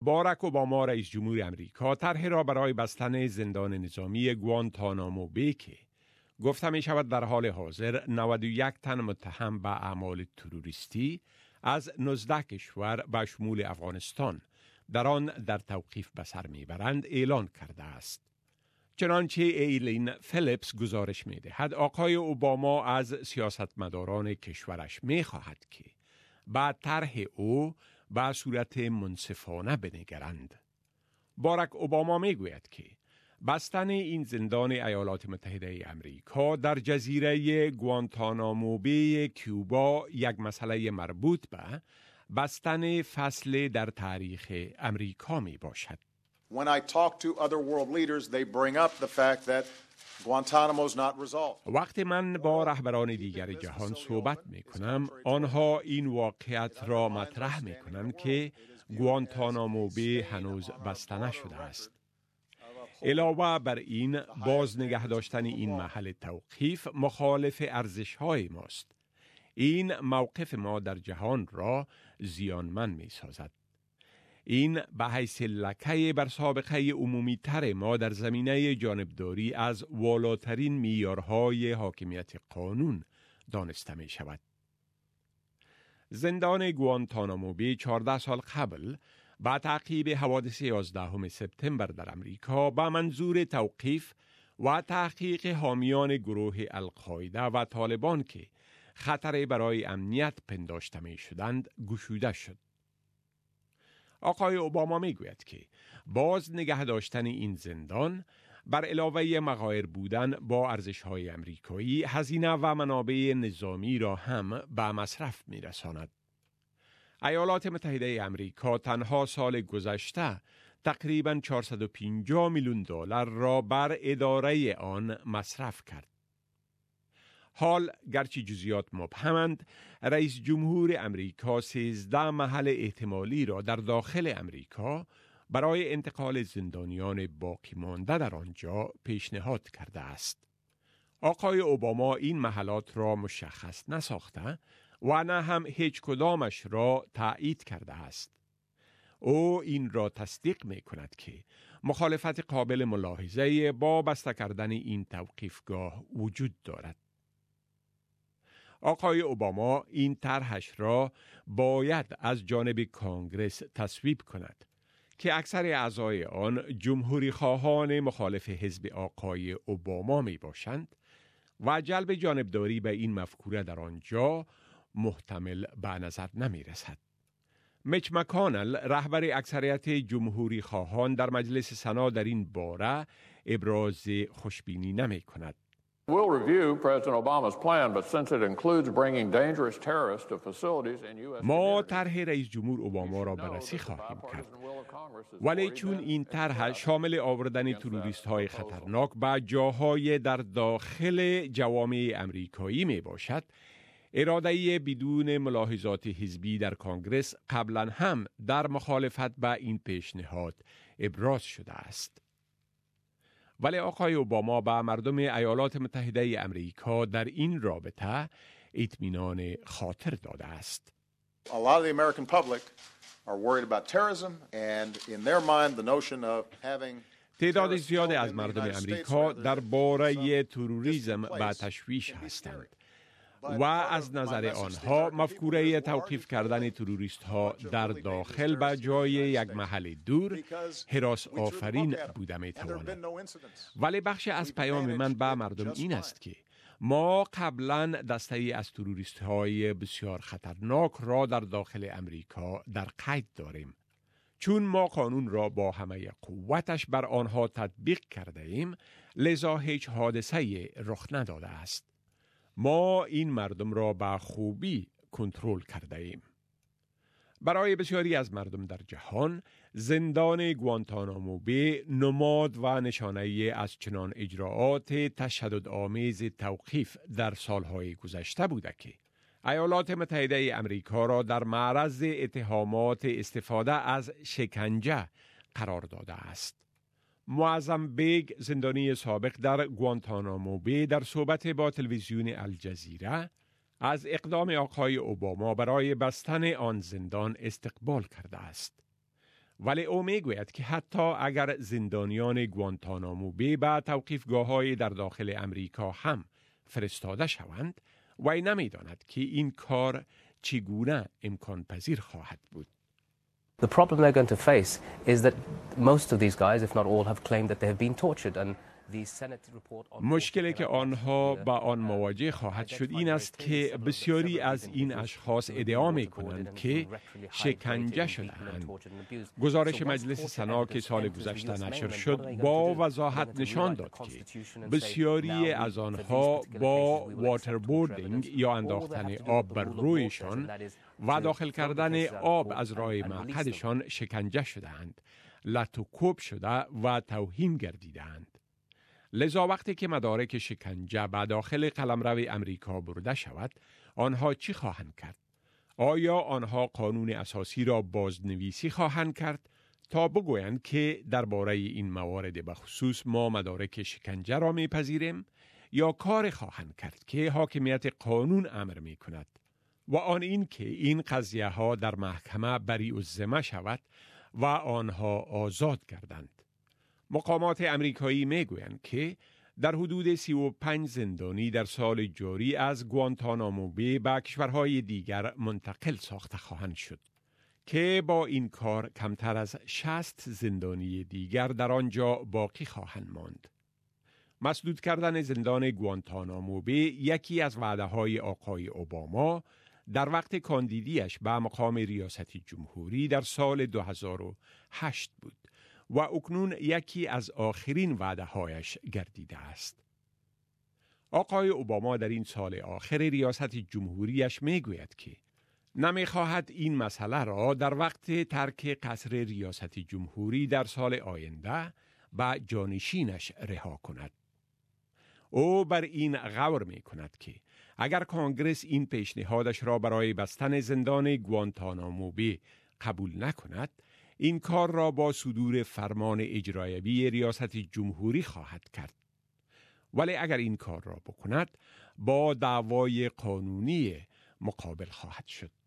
باراک اوباما رئیس جمهور امریکا طرحی را برای بستن زندان نظامی گوانتانامو بی که گفته می شود در حال حاضر 91 تن متهم به اعمال تروریستی از 19 کشور به شمول افغانستان در آن در توقیف به سر میبرند اعلان کرده است. چنانچه ایلین فیلیپس گزارش می دهد آقای اوباما از سیاستمداران کشورش می خواهد که با طرح او به صورت منصفانه بنگرند. باراک اوباما می گوید که بستن این زندان ایالات متحده امریکا در جزیره گوانتانامو بی کیوبا یک مسئله مربوط به بستن فصل در تاریخ امریکا می باشد. When I talk to other world leaders, they bring up the fact that Guantanamo is not resolved. وقتی من با رهبران دیگر جهان صحبت می کنم، آنها این واقعیت را مطرح می کنند که گوانتانامو بی هنوز بسته نشده است. علاوه بر این، باز نگه داشتن این محل توقیف مخالف ارزش‌های ماست. این موقف ما در جهان را زیانمند می سازد. این به حیث لکه بر سابقه عمومی تر ما در زمینه جانبداری از والاترین معیارهای حاکمیت قانون دانسته می شود. زندان گوانتانامو بی 14 سال قبل با تعقیب حوادث 11 سپتامبر در امریکا با منظور توقیف و تحقیق حامیان گروه القاعده و طالبان که خطر برای امنیت پنداشته می شدند گشوده شد. آقای اوباما می گوید که باز نگه داشتن این زندان بر علاوه مغایر بودن با ارزش‌های امریکایی هزینه و منابع نظامی را هم به مصرف می رساند. ایالات متحده امریکا تنها سال گذشته تقریباً 450 میلیون دلار را بر اداره آن مصرف کرد. حال گرچه جزئیات مبهمند، رئیس جمهور امریکا 13 محل احتمالی را در داخل امریکا برای انتقال زندانیان باقی مانده در آنجا پیشنهاد کرده است. آقای اوباما این محلات را مشخص نساخته و نه هم هیچ کدامش را تایید کرده است. او این را تصدیق می کند که مخالفت قابل ملاحظه با بسته کردن این توقیفگاه وجود دارد. آقای اوباما این طرحش را باید از جانب کانگرس تصویب کند که اکثر اعضای آن جمهوری خواهان مخالف حزب آقای اوباما می باشند و جلب جانبداری به این مفکوره در آنجا محتمل به نظر نمی رسد. میچ مکانل رهبر اکثریت جمهوری خواهان در مجلس سنا در این باره ابراز خوشبینی نمی کند. We'll review President Obama's plan, but since it includes bringing dangerous terrorists to facilities in U.S. ما طرح رئیس جمهور اوباما را بررسی خواهیم کرد. ولی چون این طرح شامل آوردن تروریست های خطرناک به جاهای در داخل جوامع امریکایی می باشد، اراده بدون ملاحظات حزبی در کانگرس قبلا هم در مخالفت با این پیشنهاد ابراز شده است. ولی آقای اوباما به مردم ایالات متحده امریکا در این رابطه اطمینان خاطر داده است. A lot of the American public are worried about terrorism and in their mind the notion of having تعداد زیاد از مردم امریکا درباره تروریسم به تشویش هستند و از نظر آنها مفکوره توقیف کردن تروریست ها در داخل به جای یک محل دور هراس آفرین بوده می تواند. ولی بخش از پیام من به مردم این است که ما قبلا دسته از تروریست های بسیار خطرناک را در داخل امریکا در قید داریم. چون ما قانون را با همه قوتش بر آنها تطبیق کرده ایم، لذا هیچ حادثه رخ نداده است. ما این مردم را به خوبی کنترل کرده ایم. برای بسیاری از مردم در جهان، زندان گوانتانامو بی نماد و نشانه از چنان اجراعات تشددآمیز توقیف در سالهای گذشته بوده که ایالات متحده امریکا را در معرض اتهامات استفاده از شکنجه قرار داده است. معظم بیگ، زندانی سابق در گوانتانامو بی، در صحبت با تلویزیون الجزیره از اقدام آقای اوباما برای بستن آن زندان استقبال کرده است. ولی او میگوید که حتی اگر زندانیان گوانتانامو بی به توقیفگاه‌های در داخل امریکا هم فرستاده شوند، وی نمی‌داند که این کار چگونه امکان پذیر خواهد بود. The problem they're going to face is that most of these guys, if not all, have claimed that they have been tortured, and the Senate report on مشکلی که آنها با آن مواجه خواهد شد این است که بسیاری از این اشخاص ادعا می‌کنند که شکنجه شده‌اند. گزارش مجلس سنا که سال گذشته نشر شد با وضاحت نشان داد که بسیاری از آنها با واتربوردینگ یا انداختن آب بر رویشان و داخل کردن آب از راه مقعدشان شکنجه شده‌اند، لط و کوب شده و توهین گردیده‌اند. لذا وقتی که مدارک شکنجه به داخل قلمرو امریکا برده شود، آنها چی خواهند کرد؟ آیا آنها قانون اساسی را بازنویسی خواهند کرد تا بگویند که درباره این موارد بخصوص ما مدارک شکنجه را میپذیریم، یا کار خواهند کرد که حاکمیت قانون امر می کند و آن این که این قضیه ها در محکمه بری الذمه شود و آنها آزاد گردند؟ مقامات امریکایی میگویند که در حدود 35 زندانی در سال جاری از گوانتانامو بی به کشورهای دیگر منتقل ساخته خواهند شد که با این کار کمتر از 60 زندانی دیگر در آنجا باقی خواهند ماند. مسدود کردن زندان گوانتانامو بی یکی از وعده‌های آقای اوباما در وقت کاندیدیش به مقام ریاست جمهوری در سال 2008 بود و اکنون یکی از آخرین وعده‌هایش گردیده است. آقای اوباما در این سال آخر ریاست جمهوریش میگوید که نمیخواهد این مسئله را در وقت ترک قصر ریاست جمهوری در سال آینده به جانشینش رها کند. او بر این غور می کند که اگر کانگرس این پیشنهادش را برای بستن زندان گوانتانامو بی قبول نکند، این کار را با صدور فرمان اجرایی ریاست جمهوری خواهد کرد. ولی اگر این کار را بکند، با دعوای قانونی مقابل خواهد شد.